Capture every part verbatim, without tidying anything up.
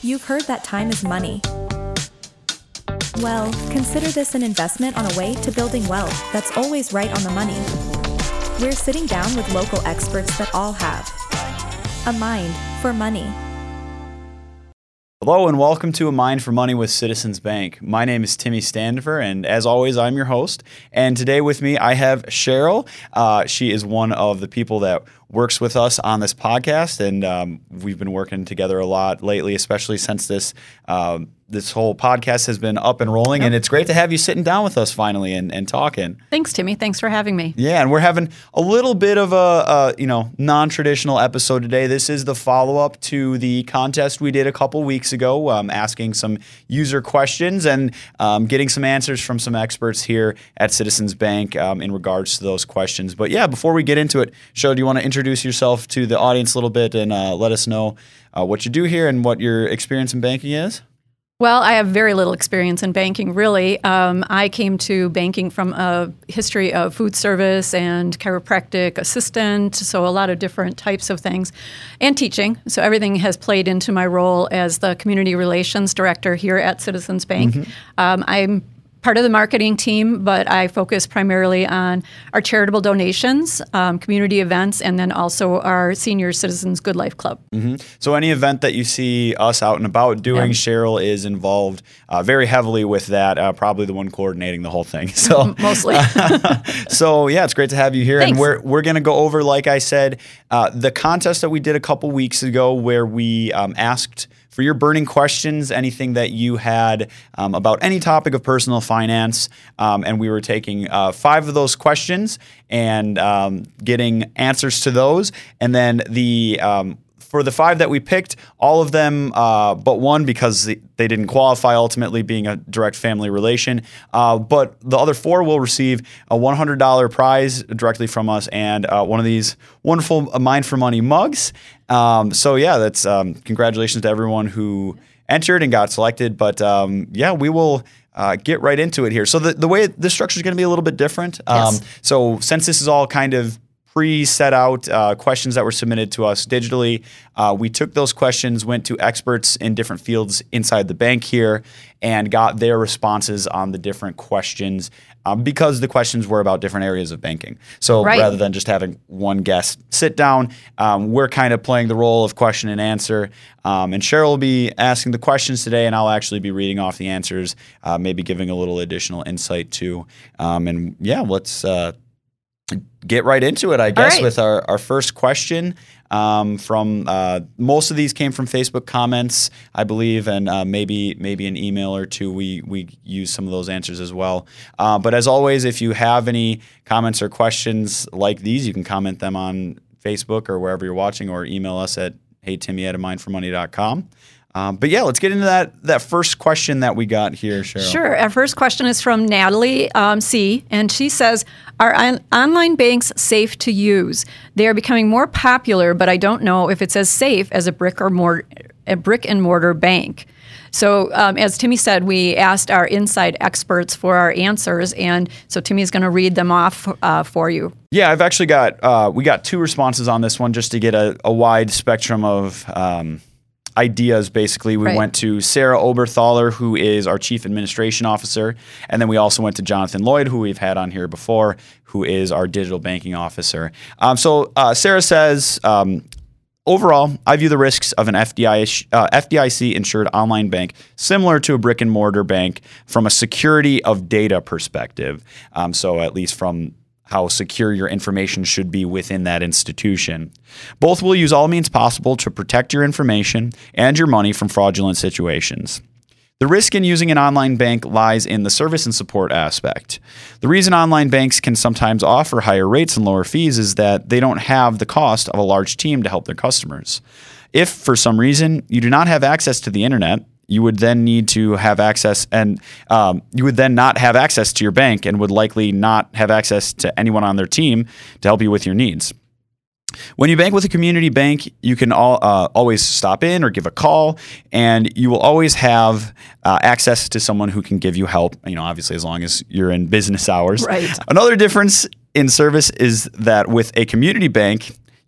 You've heard that time is money. Well, consider this an investment on a way to building wealth that's always right on the money. We're sitting down with local experts that all have a mind for money. Hello and welcome to A Mind for Money with Citizens Bank. My name is Timmy Standifer, and as always, I'm your host. And today with me, I have Cheryl. Uh, she is one of the people that works with us on this podcast, and um, we've been working together a lot lately, especially since this um, this whole podcast has been up and rolling. Yep. And it's great to have you sitting down with us finally and, and talking. Thanks, Timmy. Thanks for having me. Yeah, and we're having a little bit of a, a you know non-traditional episode today. This is the follow-up to the contest we did a couple weeks ago, um, asking some user questions and um, getting some answers from some experts here at Citizens Bank um, in regards to those questions. But yeah, before we get into it, Cheryl, do you want to introduce yourself to the audience a little bit and uh, let us know uh, what you do here and what your experience in banking is? Well, I have very little experience in banking, really. Um, I came to banking from a history of food service and chiropractic assistant, so a lot of different types of things, and teaching. So everything has played into my role as the community relations director here at Citizens Bank. Mm-hmm. Um, I'm part of the marketing team, but I focus primarily on our charitable donations, um, community events, and then also our Senior Citizens Good Life Club. Mm-hmm. So any event that you see us out and about doing, yeah. Cheryl is involved uh, very heavily with that, uh, probably the one coordinating the whole thing. So Mostly. So yeah, it's great to have you here. Thanks. And we're we're going to go over, like I said, uh, the contest that we did a couple weeks ago where we um, asked for your burning questions, anything that you had um, about any topic of personal finance. Um, and we were taking uh, five of those questions and um, getting answers to those. And then the um, for the five that we picked, all of them uh, but one, because they didn't qualify, ultimately being a direct family relation. Uh, but the other four will receive a one hundred dollars prize directly from us and uh, one of these wonderful Mind for Money mugs. Um, so yeah, that's um, congratulations to everyone who entered and got selected. But um, yeah, we will uh, get right into it here. So the, the way this structure is going to be a little bit different. Um, yes. So since this is all kind of pre-set out uh, questions that were submitted to us digitally, uh, we took those questions, went to experts in different fields inside the bank here, and got their responses on the different questions um, because the questions were about different areas of banking. So right. rather than just having one guest sit down, um, we're kind of playing the role of question and answer. Um, and Cheryl will be asking the questions today, and I'll actually be reading off the answers, uh, maybe giving a little additional insight too. Um, and yeah, let's uh, get right into it, I guess, right. with our, our first question. Um, from uh, most of these came from Facebook comments, I believe, and uh, maybe maybe an email or two. We we use some of those answers as well. Uh, but as always, if you have any comments or questions like these, you can comment them on Facebook or wherever you're watching, or email us at hey timmy at a mind for money dot com. Um, but yeah, let's get into that that first question that we got here, Cheryl. Sure. Our first question is from Natalie um, C., and she says, are on- online banks safe to use? They are becoming more popular, but I don't know if it's as safe as a brick or mortar, a brick and mortar bank. So um, as Timmy said, we asked our inside experts for our answers, and so Timmy's going to read them off uh, for you. Yeah, I've actually got, uh, we got two responses on this one just to get a, a wide spectrum of um ideas. Basically, we right. went to Sarah Oberthaler, who is our Chief Administration Officer, and then we also went to Jonathan Lloyd, who we've had on here before, who is our Digital Banking Officer. Um, so uh, Sarah says, um, overall, I view the risks of an F D I C, uh, F D I C-insured online bank similar to a brick-and-mortar bank from a security of data perspective. Um, so at least from how secure your information should be within that institution. Both will use all means possible to protect your information and your money from fraudulent situations. The risk in using an online bank lies in the service and support aspect. The reason online banks can sometimes offer higher rates and lower fees is that they don't have the cost of a large team to help their customers. If, for some reason, you do not have access to the internet, you would then need to have access, and um, you would then not have access to your bank and would likely not have access to anyone on their team to help you with your needs. When you bank with a community bank, you can all, uh, always stop in or give a call, and you will always have uh, access to someone who can give you help, you know, obviously as long as you're in business hours. Right. Another difference in service is that with a community bank,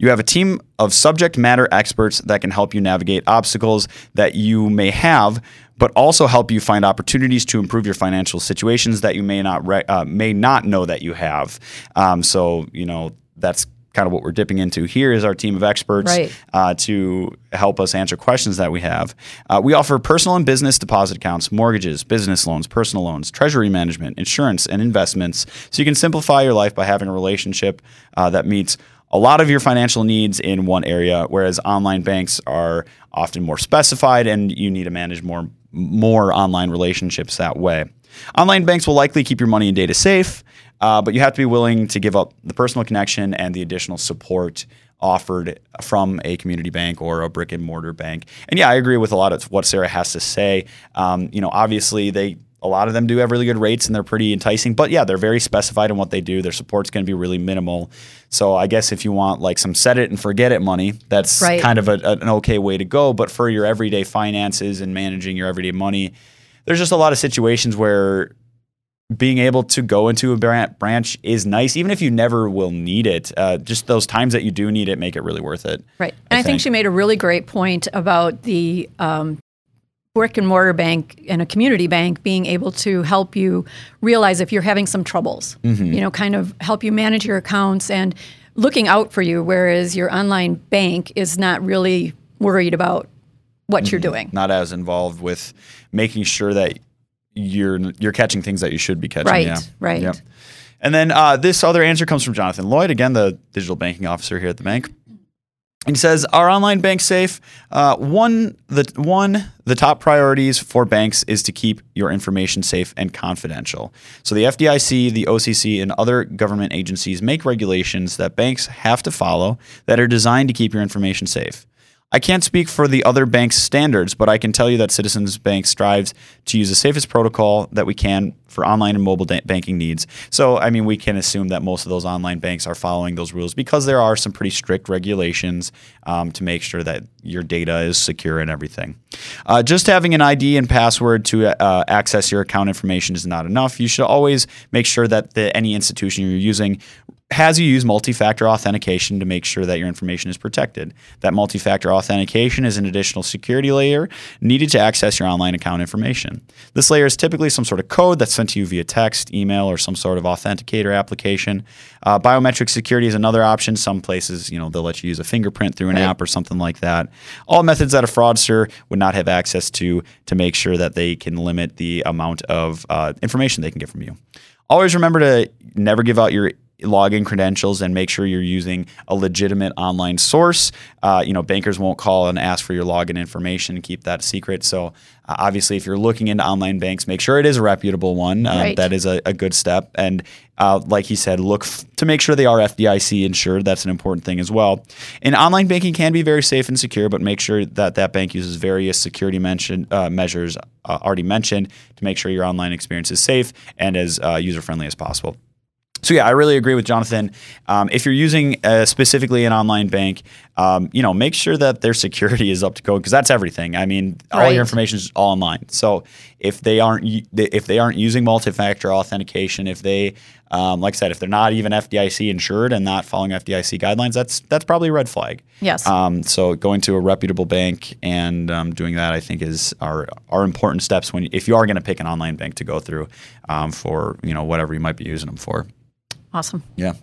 You have a team of subject matter experts that can help you navigate obstacles that you may have, but also help you find opportunities to improve your financial situations that you may not re- uh, may not know that you have. Um, so, you know, that's kind of what we're dipping into here is our team of experts right. uh, to help us answer questions that we have. Uh, we offer personal and business deposit accounts, mortgages, business loans, personal loans, treasury management, insurance, and investments. So you can simplify your life by having a relationship uh, that meets a lot of your financial needs in one area, whereas online banks are often more specified and you need to manage more, more online relationships that way. Online banks will likely keep your money and data safe, Uh, but you have to be willing to give up the personal connection and the additional support offered from a community bank or a brick and mortar bank. And yeah, I agree with a lot of what Sarah has to say. Um, you know, obviously they a lot of them do have really good rates and they're pretty enticing. But yeah, they're very specified in what they do. Their support's going to be really minimal. So I guess if you want like some set it and forget it money, that's right. kind of a, a, an okay way to go. But for your everyday finances and managing your everyday money, there's just a lot of situations where being able to go into a branch is nice, even if you never will need it. Uh, just those times that you do need it make it really worth it. Right. And I, I think. think she made a really great point about the um, brick and mortar bank and a community bank being able to help you realize if you're having some troubles, mm-hmm. you know, kind of help you manage your accounts and looking out for you, whereas your online bank is not really worried about what mm-hmm. you're doing. Not as involved with making sure that you're you're catching things that you should be catching. Right, yeah. right. Yeah. And then uh, this other answer comes from Jonathan Lloyd, again, the digital banking officer here at the bank. And he says, "Are online banks safe? Uh, one, the one, the top priorities for banks is to keep your information safe and confidential. So the F D I C, the O C C, and other government agencies make regulations that banks have to follow that are designed to keep your information safe. I can't speak for the other banks' standards, but I can tell you that Citizens Bank strives to use the safest protocol that we can for online and mobile da- banking needs." So, I mean, we can assume that most of those online banks are following those rules because there are some pretty strict regulations um, to make sure that your data is secure and everything. Uh, just having an I D and password to uh, access your account information is not enough. You should always make sure that the, any institution you're using has you use multi-factor authentication to make sure that your information is protected. That multi-factor authentication is an additional security layer needed to access your online account information. This layer is typically some sort of code that's sent to you via text, email, or some sort of authenticator application. Uh, biometric security is another option. Some places, you know, they'll let you use a fingerprint through an right. app or something like that. All methods that a fraudster would not have access to to make sure that they can limit the amount of uh, information they can get from you. Always remember to never give out your login credentials and make sure you're using a legitimate online source. Uh, you know, bankers won't call and ask for your login information and keep that secret. So uh, obviously, if you're looking into online banks, make sure it is a reputable one. Um, right. That is a, a good step. And uh, like he said, look f- to make sure they are F D I C insured. That's an important thing as well. And online banking can be very safe and secure, but make sure that that bank uses various security mention, uh, measures uh, already mentioned to make sure your online experience is safe and as uh, user-friendly as possible. So yeah, I really agree with Jonathan. Um, if you're using uh, specifically an online bank, um, you know, make sure that their security is up to code because that's everything. I mean, all right. your information is all online. So if they aren't if they aren't using multi-factor authentication, if they, um, like I said, if they're not even F D I C insured and not following F D I C guidelines, that's that's probably a red flag. Yes. Um, so going to a reputable bank and um, doing that, I think, is are are important steps when if you are going to pick an online bank to go through um, for you know whatever you might be using them for. Awesome. Yeah.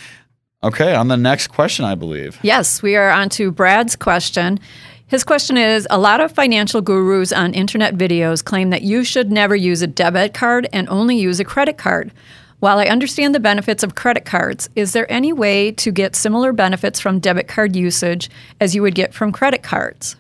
Okay, on the next question, I believe. Yes, we are on to Brad's question. His question is, a lot of financial gurus on internet videos claim that you should never use a debit card and only use a credit card. While I understand the benefits of credit cards, is there any way to get similar benefits from debit card usage as you would get from credit cards?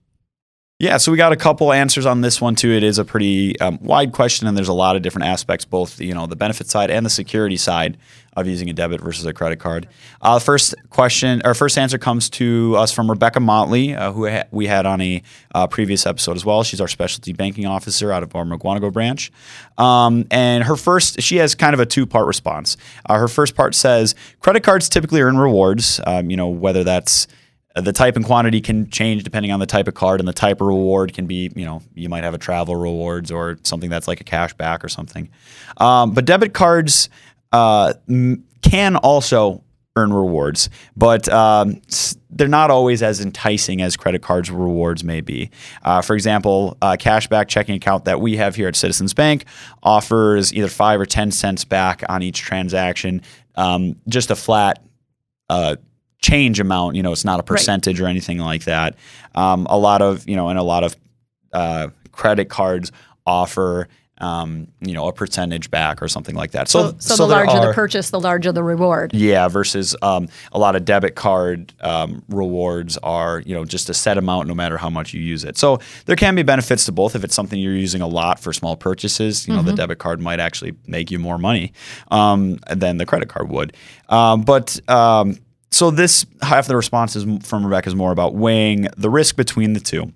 Yeah, so we got a couple answers on this one too. It is a pretty um, wide question, and there's a lot of different aspects, both you know the benefit side and the security side of using a debit versus a credit card. Uh, first question, our first answer comes to us from Rebecca Motley, uh, who ha- we had on a uh, previous episode as well. She's our specialty banking officer out of our Mugwanago branch, um, and her first, she has kind of a two-part response. Uh, her first part says credit cards typically earn rewards. Um, you know whether that's the type and quantity can change depending on the type of card, and the type of reward can be, you know, you might have a travel rewards or something that's like a cash back or something. Um, but debit cards uh, m- can also earn rewards, but um, they're not always as enticing as credit cards rewards may be. Uh, for example, a cashback checking account that we have here at Citizens Bank offers either five or ten cents back on each transaction, um, just a flat uh, change amount. You know, it's not a percentage right. or anything like that. Um, a lot of, you know, and a lot of uh, credit cards offer Um, you know, a percentage back or something like that. So, so, so, so the larger are, the purchase, the larger the reward. Yeah, versus um, a lot of debit card um, rewards are, you know, just a set amount no matter how much you use it. So there can be benefits to both. If it's something you're using a lot for small purchases, you know, mm-hmm. the debit card might actually make you more money um, than the credit card would. Um, but um, so this half of the response is from Rebecca is more about weighing the risk between the two.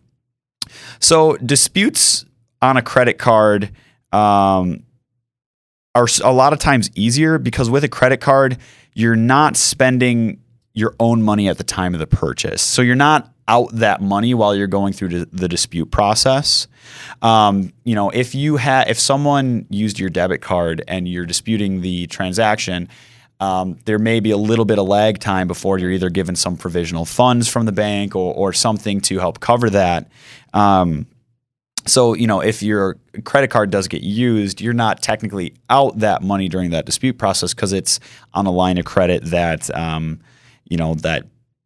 So disputes on a credit card Um, are a lot of times easier because with a credit card, you're not spending your own money at the time of the purchase. So you're not out that money while you're going through the dispute process. Um, you know, if you had, if someone used your debit card and you're disputing the transaction, um, there may be a little bit of lag time before you're either given some provisional funds from the bank or, or something to help cover that. Um, So, you know, if your credit card does get used, you're not technically out that money during that dispute process because it's on a line of credit that, um, you know, that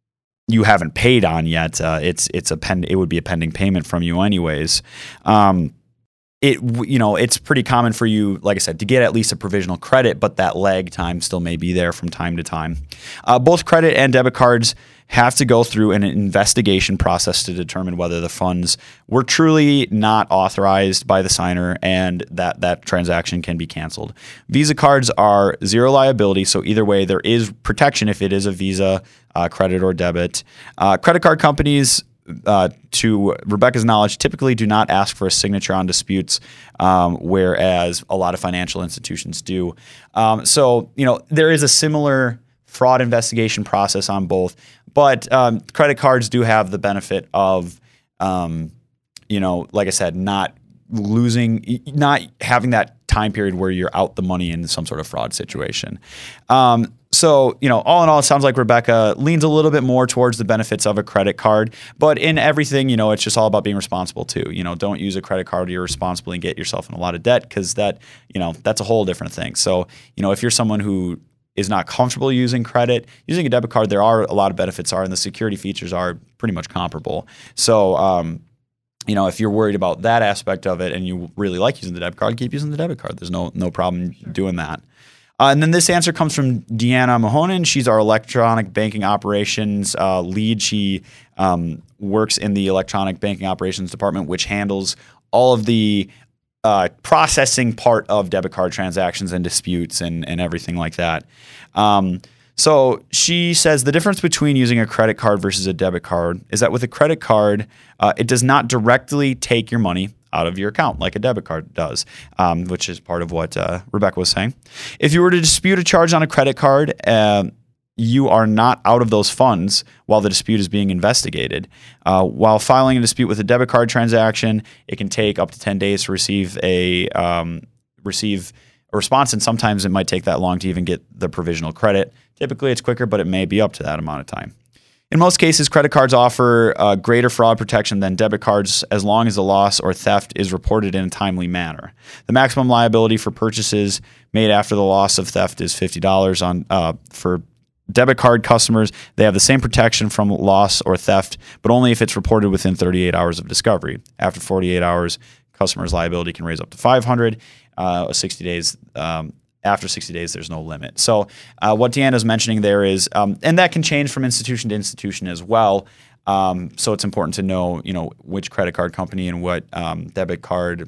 you haven't paid on yet. Uh, it's it's a pen, it would be a pending payment from you anyways. Um, it you know it's pretty common for you, like I said, to get at least a provisional credit, but that lag time still may be there from time to time. Uh, both credit and debit cards have to go through an investigation process to determine whether the funds were truly not authorized by the signer and that that transaction can be canceled. Visa cards are zero liability, so either way there is protection if it is a Visa, uh, credit or debit. Uh, credit card companies, uh, to Rebecca's knowledge, typically do not ask for a signature on disputes, um, whereas a lot of financial institutions do. Um, so, you know, there is a similar fraud investigation process on both. But um, credit cards do have the benefit of, um, you know, like I said, not losing, not having that time period where you're out the money in some sort of fraud situation. Um, so, you know, all in all, it sounds like Rebecca leans a little bit more towards the benefits of a credit card. But in everything, you know, it's just all about being responsible too. You know, don't use a credit card irresponsibly and get yourself in a lot of debt because that, you know, that's a whole different thing. So, you know, if you're someone who is not comfortable using credit, using a debit card, there are a lot of benefits are, and the security features are pretty much comparable. So, um, you know, if you're worried about that aspect of it and you really like using the debit card, keep using the debit card. There's no no problem sure. doing that. Uh, and then this answer comes from Deanna Mahonen. She's our electronic banking operations uh, lead. She um, works in the electronic banking operations department, which handles all of the Uh, processing part of debit card transactions and disputes and, and everything like that. Um, so she says the difference between using a credit card versus a debit card is that with a credit card, uh, it does not directly take your money out of your account like a debit card does, um, which is part of what uh, Rebecca was saying. If you were to dispute a charge on a credit card, uh, you are not out of those funds while the dispute is being investigated. Uh, while filing a dispute with a debit card transaction, it can take up to ten days to receive a um, receive a response, and sometimes it might take that long to even get the provisional credit. Typically, it's quicker, but it may be up to that amount of time. In most cases, credit cards offer uh, greater fraud protection than debit cards as long as the loss or theft is reported in a timely manner. The maximum liability for purchases made after the loss of theft is fifty dollars on uh, for debit card customers. They have the same protection from loss or theft, but only if it's reported within thirty-eight hours of discovery. After forty-eight hours, customers' liability can raise up to five hundred dollars. Uh, sixty days, um, after sixty days, there's no limit. So uh, what Deanna's mentioning there is, um, and that can change from institution to institution as well. Um, so it's important to know, you know, which credit card company and what um, debit card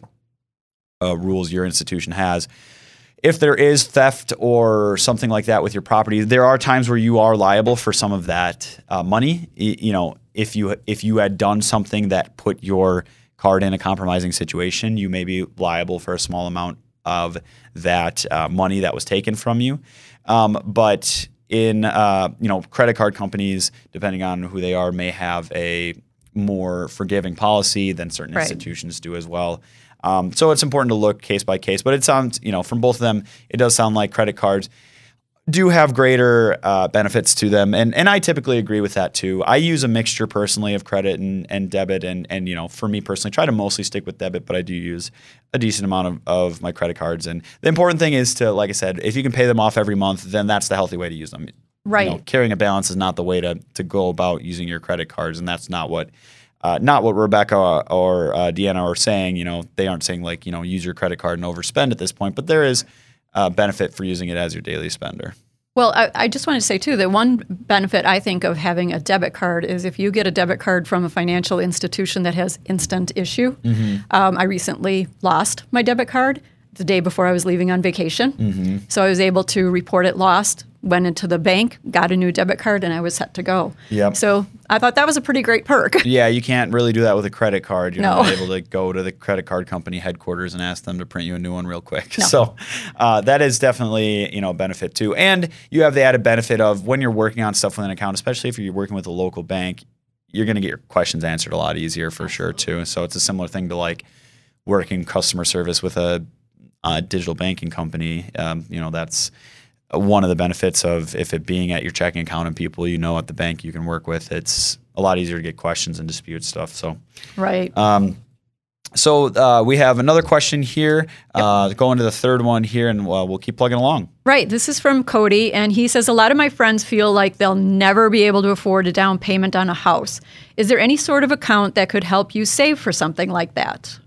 uh, rules your institution has. If there is theft or something like that with your property, there are times where you are liable for some of that uh, money. You know, if you if you had done something that put your card in a compromising situation, you may be liable for a small amount of that uh, money that was taken from you. Um, but in uh, you know, credit card companies, depending on who they are, may have a more forgiving policy than certain right. institutions do as well. Um, so it's important to look case by case, but it sounds, you know, from both of them, it does sound like credit cards do have greater uh, benefits to them, and and I typically agree with that too. I use a mixture personally of credit and, and debit, and and you know, for me personally, try to mostly stick with debit, but I do use a decent amount of, of my credit cards. And the important thing is to, like I said, if you can pay them off every month, then that's the healthy way to use them. Right. You know, carrying a balance is not the way to to go about using your credit cards, and that's not what. Uh, not what Rebecca or uh, Deanna are saying. You know, they aren't saying like, you know, use your credit card and overspend at this point, but there is uh, benefit for using it as your daily spender. Well, I, I just want to say, too, that one benefit I think of having a debit card is if you get a debit card from a financial institution that has instant issue. Mm-hmm. Um, I recently lost my debit card the day before I was leaving on vacation. Mm-hmm. So I was able to report it lost, went into the bank, got a new debit card, and I was set to go. Yep. So I thought that was a pretty great perk. Yeah, you can't really do that with a credit card. You're no. not able to go to the credit card company headquarters and ask them to print you a new one real quick. No. So uh, that is definitely, you know, a benefit too. And you have the added benefit of when you're working on stuff with an account, especially if you're working with a local bank, you're going to get your questions answered a lot easier for sure too. So it's a similar thing to like working customer service with a uh, digital banking company. Um, you know, that's one of the benefits of if it being at your checking account and people you know at the bank you can work with. It's a lot easier to get questions and dispute stuff. So right. Um, so uh, we have another question here. Yep. Uh, going to the third one here, and uh, we'll keep plugging along. Right. This is from Cody, and he says, a lot of my friends feel like they'll never be able to afford a down payment on a house. Is there any sort of account that could help you save for something like that?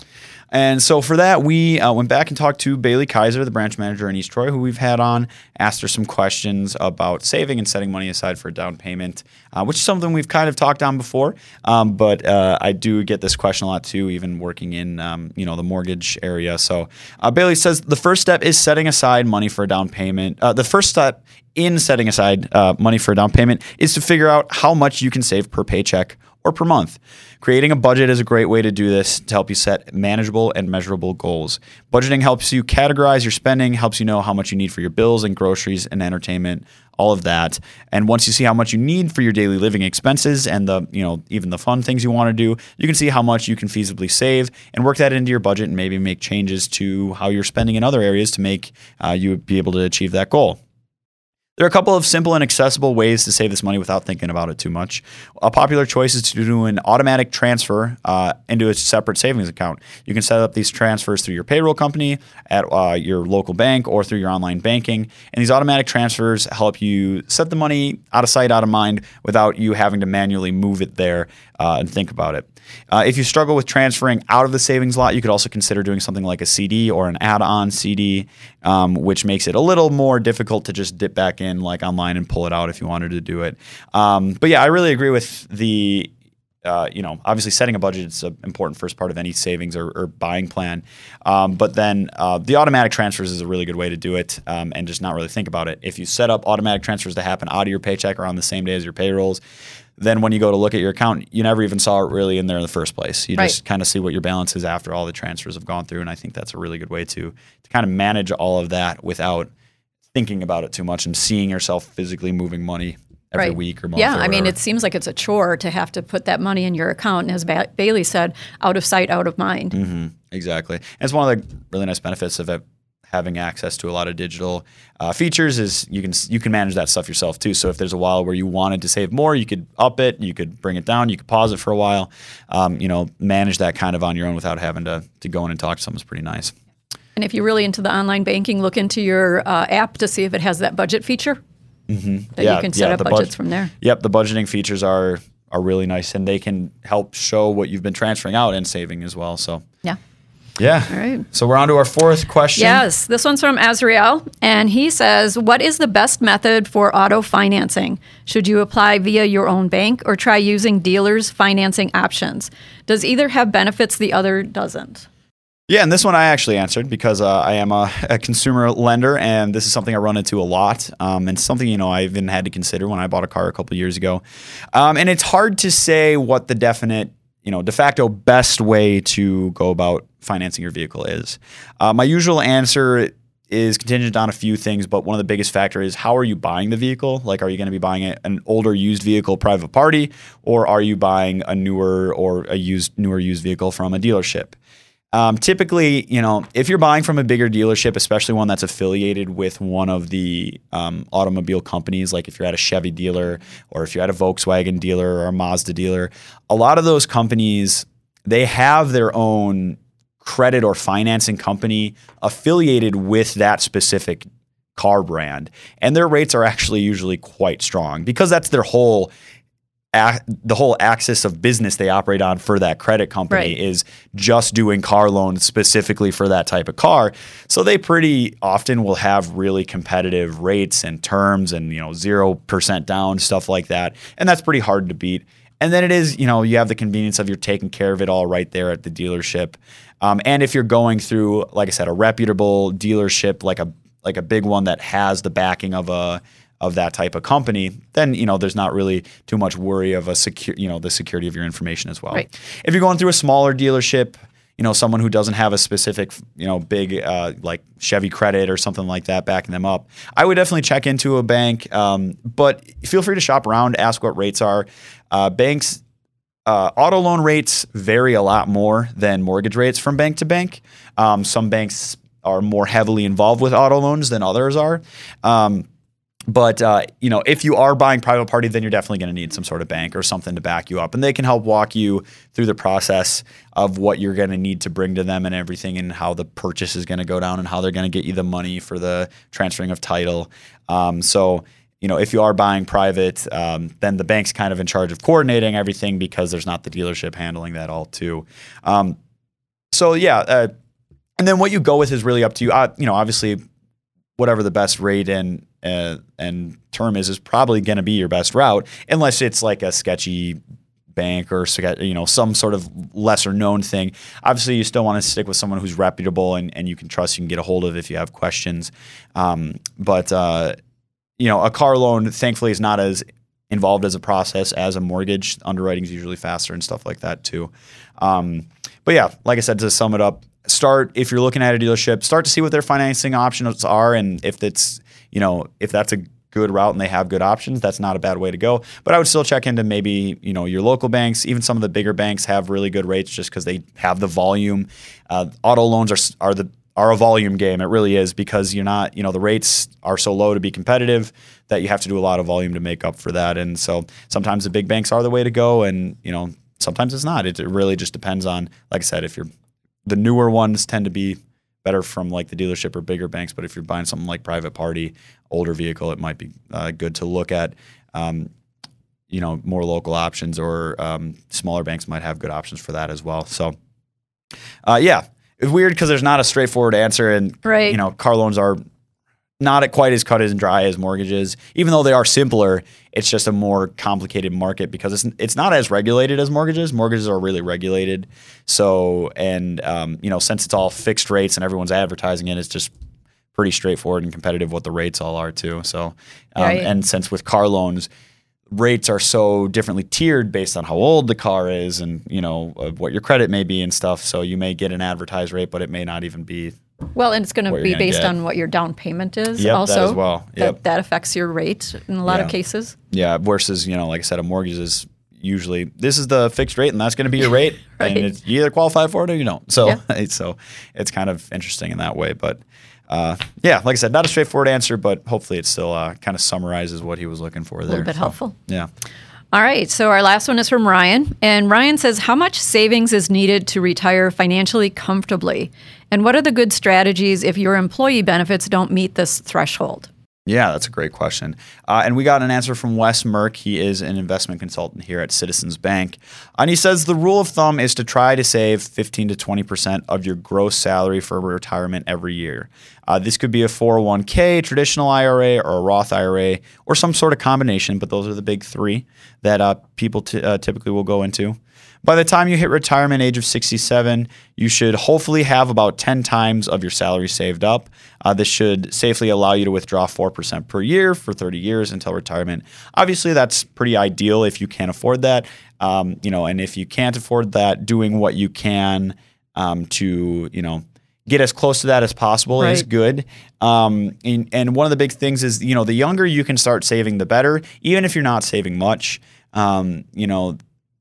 And so for that, we uh, went back and talked to Bailey Kaiser, the branch manager in East Troy, who we've had on, asked her some questions about saving and setting money aside for a down payment, uh, which is something we've kind of talked on before. Um, but uh, I do get this question a lot too, even working in um, you know the mortgage area. So uh, Bailey says the first step is setting aside money for a down payment. Uh, the first step in setting aside uh, money for a down payment is to figure out how much you can save per paycheck or per month. Creating a budget is a great way to do this to help you set manageable and measurable goals. Budgeting helps you categorize your spending, helps you know how much you need for your bills and groceries and entertainment, all of that. And once you see how much you need for your daily living expenses and the, you know, even the fun things you want to do, you can see how much you can feasibly save and work that into your budget and maybe make changes to how you're spending in other areas to make uh, you be able to achieve that goal. There are a couple of simple and accessible ways to save this money without thinking about it too much. A popular choice is to do an automatic transfer uh, into a separate savings account. You can set up these transfers through your payroll company, at uh, your local bank, or through your online banking. And these automatic transfers help you set the money out of sight, out of mind, without you having to manually move it there uh, and think about it. Uh, if you struggle with transferring out of the savings lot, you could also consider doing something like a C D or an add-on C D, um, which makes it a little more difficult to just dip back in like online and pull it out if you wanted to do it. Um, but yeah, I really agree with the, uh, you know, obviously setting a budget is an important first part of any savings or, or buying plan. Um, but then uh, the automatic transfers is a really good way to do it um, and just not really think about it. If you set up automatic transfers to happen out of your paycheck or on the same day as your payrolls, then when you go to look at your account, you never even saw it really in there in the first place. You right. just kind of see what your balance is after all the transfers have gone through. And I think that's a really good way to, to kind of manage all of that without thinking about it too much and seeing yourself physically moving money every right. week or month. Yeah, or I mean, whatever. it seems like it's a chore to have to put that money in your account. And as ba- Bailey said, out of sight, out of mind. Mm-hmm. Exactly. And it's one of the really nice benefits of it. Having access to a lot of digital uh, features is you can you can manage that stuff yourself too. So if there's a while where you wanted to save more, you could up it, you could bring it down, you could pause it for a while. Um, you know, manage that kind of on your own without having to to go in and talk to someone is pretty nice. And if you're really into the online banking, look into your uh, app to see if it has that budget feature. Mm-hmm. That yeah, you can set yeah, up the budgets bud- from there. Yep, the budgeting features are are really nice, and they can help show what you've been transferring out and saving as well. So yeah. Yeah. All right. So we're on to our fourth question. Yes. This one's from Azrael, and he says, what is the best method for auto financing? Should you apply via your own bank or try using dealers' financing options? Does either have benefits the other doesn't? Yeah, and this one I actually answered because uh, I am a, a consumer lender, and this is something I run into a lot, um, and something you know I even had to consider when I bought a car a couple years ago. Um, and it's hard to say what the definite, you know, de facto best way to go about financing your vehicle is. Uh, my usual answer is contingent on a few things, but one of the biggest factors is how are you buying the vehicle? Like, are you going to be buying a, an older used vehicle private party, or are you buying a newer or a used newer used vehicle from a dealership? Um, typically, you know, if you're buying from a bigger dealership, especially one that's affiliated with one of the um, automobile companies, like if you're at a Chevy dealer or if you're at a Volkswagen dealer or a Mazda dealer, a lot of those companies, they have their own credit or financing company affiliated with that specific car brand. And their rates are actually usually quite strong because that's their whole the whole axis of business they operate on for that credit company right. is just doing car loans specifically for that type of car. So they pretty often will have really competitive rates and terms and, you know, zero percent down, stuff like that. And that's pretty hard to beat. And then it is, you know, you have the convenience of you're taking care of it all right there at the dealership. Um, and if you're going through, like I said, a reputable dealership, like a like a big one that has the backing of a of that type of company, then, you know, there's not really too much worry of a secure, you know, the security of your information as well. Right. If you're going through a smaller dealership, you know, someone who doesn't have a specific, you know, big uh, like Chevy credit or something like that backing them up, I would definitely check into a bank. Um, but feel free to shop around, ask what rates are. Uh, banks, uh, auto loan rates vary a lot more than mortgage rates from bank to bank. Um, some banks are more heavily involved with auto loans than others are. Um, But, uh, you know, if you are buying private party, then you're definitely going to need some sort of bank or something to back you up. And they can help walk you through the process of what you're going to need to bring to them and everything and how the purchase is going to go down and how they're going to get you the money for the transferring of title. Um, so, you know, if you are buying private, um, then the bank's kind of in charge of coordinating everything because there's not the dealership handling that all too. Um, so, yeah. Uh, and then what you go with is really up to you. Uh, you know, obviously, whatever the best rate and Uh, and term is is probably going to be your best route, unless it's like a sketchy bank or, you know, some sort of lesser known thing. Obviously, you still want to stick with someone who's reputable and, and you can trust, you can get a hold of if you have questions. Um, but uh, you know, a car loan, thankfully, is not as involved as a process as a mortgage. Underwriting is usually faster and stuff like that too. Um, but yeah, like I said, to sum it up, start if you're looking at a dealership, start to see what their financing options are, and if it's you know, if that's a good route and they have good options, that's not a bad way to go. But I would still check into maybe, you know, your local banks. Even some of the bigger banks have really good rates just because they have the volume. Uh, auto loans are are the are a volume game. It really is, because you're not, you know, the rates are so low to be competitive that you have to do a lot of volume to make up for that. And so sometimes the big banks are the way to go, and you know, sometimes it's not. It, it really just depends on, like I said, if you're the newer ones tend to be better from like the dealership or bigger banks. But if you're buying something like private party, older vehicle, it might be uh, good to look at, um, you know, more local options, or um, smaller banks might have good options for that as well. So, uh, yeah, it's weird because there's not a straightforward answer, and right. you know, car loans are not quite as cut and dry as mortgages, even though they are simpler. It's just a more complicated market because it's it's not as regulated as mortgages. Mortgages are really regulated. So, and um, you know, since it's all fixed rates and everyone's advertising it, it's just pretty straightforward and competitive what the rates all are too. So, um, right. and since with car loans, rates are so differently tiered based on how old the car is and, you know, uh, what your credit may be and stuff. So you may get an advertised rate, but it may not even be. Well, and it's going to be based get. on what your down payment is Yep, also. that as well. Yep. That, that affects your rate in a lot Yeah. of cases. Yeah, versus, you know, like I said, a mortgage is usually, this is the fixed rate and that's going to be your rate. Right. And it's, you either qualify for it or you don't. So, Yeah. so it's kind of interesting in that way. But uh, yeah, like I said, not a straightforward answer, but hopefully it still uh, kind of summarizes what he was looking for there. A little bit So, helpful. Yeah. All right, so our last one is from Ryan. And Ryan says, how much savings is needed to retire financially comfortably? And what are the good strategies if your employee benefits don't meet this threshold? Yeah, that's a great question. Uh, and we got an answer from Wes Merck. He is an investment consultant here at Citizens Bank. And he says the rule of thumb is to try to save fifteen to twenty percent of your gross salary for retirement every year. Uh, this could be a four oh one k, traditional I R A, or a Roth I R A, or some sort of combination, but those are the big three that uh, people t- uh, typically will go into. By the time you hit retirement age of sixty-seven, you should hopefully have about ten times of your salary saved up. Uh, this should safely allow you to withdraw four percent per year for thirty years until retirement. Obviously, that's pretty ideal if you can afford that. Um, you know, and if you can't afford that, doing what you can um, to, you know, get as close to that as possible Right. is good. Um, and, and one of the big things is, you know, the younger you can start saving, the better, even if you're not saving much. Um, you know,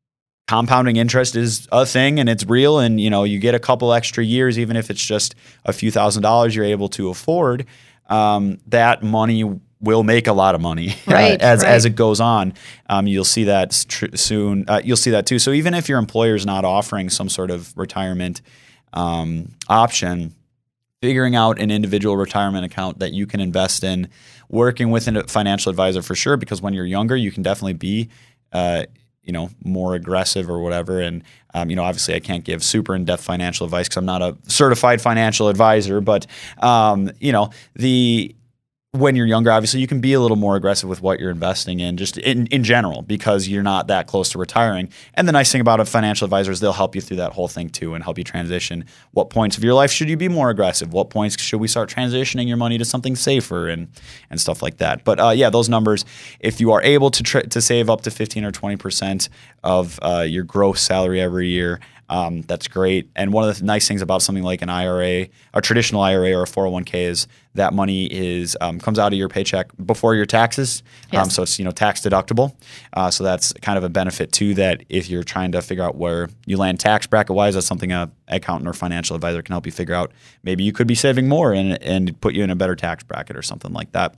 compounding interest is a thing and it's real, and you know you get a couple extra years, even if it's just a few thousand dollars you're able to afford. Um, that money will make a lot of money right, uh, as right. as it goes on. Um, you'll see that tr- soon. Uh, you'll see that too. So even if your employer is not offering some sort of retirement um, option, figuring out an individual retirement account that you can invest in, working with a financial advisor for sure, because when you're younger, you can definitely be, uh, you know, more aggressive or whatever. And, um, you know, obviously I can't give super in-depth financial advice because I'm not a certified financial advisor, but, um, you know, the when you're younger, obviously you can be a little more aggressive with what you're investing in, just in, in general, because you're not that close to retiring. And the nice thing about a financial advisor is they'll help you through that whole thing too and help you transition. What points of your life should you be more aggressive? What points should we start transitioning your money to something safer and and stuff like that? But uh, yeah, those numbers, if you are able to tr- to save up to fifteen or twenty percent of uh, your gross salary every year, Um, that's great. And one of the nice things about something like an I R A, a traditional I R A or a four oh one k, is that money is um, comes out of your paycheck before your taxes. Yes. Um, so it's you know tax deductible. Uh, so that's kind of a benefit too. That if you're trying to figure out where you land tax bracket wise, that's something a accountant or financial advisor can help you figure out. Maybe you could be saving more and and put you in a better tax bracket or something like that.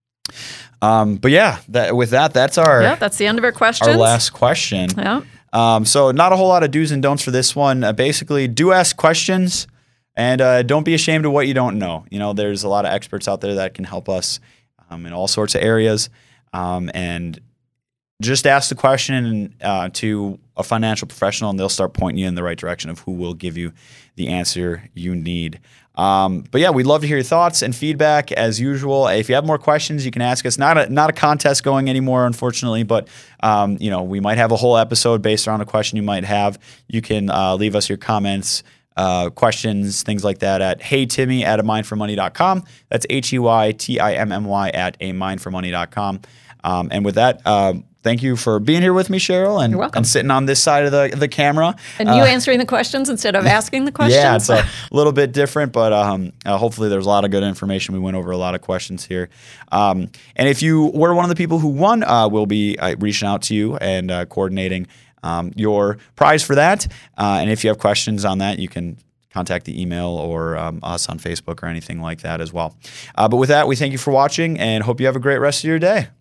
Um, but yeah, that, with that, that's our Yeah, that's the end of our questions. our last question. Yeah. Um, so not a whole lot of do's and don'ts for this one. Uh, basically, do ask questions and uh, don't be ashamed of what you don't know. You know, there's a lot of experts out there that can help us um, in all sorts of areas. Um, and just ask the question uh, to a financial professional and they'll start pointing you in the right direction of who will give you the answer you need. Um, but yeah, we'd love to hear your thoughts and feedback as usual. If you have more questions, you can ask us. Not a not a contest going anymore, unfortunately, but um, you know we might have a whole episode based around a question you might have. You can uh, leave us your comments, uh, questions, things like that at hey timmy at a mind for money dot com. That's H E Y T I M M Y at a mind for money dot com. Um, and with that, um, thank you for being here with me, Cheryl, and, You're welcome. and sitting on this side of the the camera. And you uh, answering the questions instead of asking the questions? Yeah, it's a little bit different, but um, uh, hopefully there's a lot of good information. We went over a lot of questions here. Um, and if you were one of the people who won, uh, we'll be uh, reaching out to you and uh, coordinating um, your prize for that. Uh, and if you have questions on that, you can contact the email or um, us on Facebook or anything like that as well. Uh, but with that, we thank you for watching and hope you have a great rest of your day.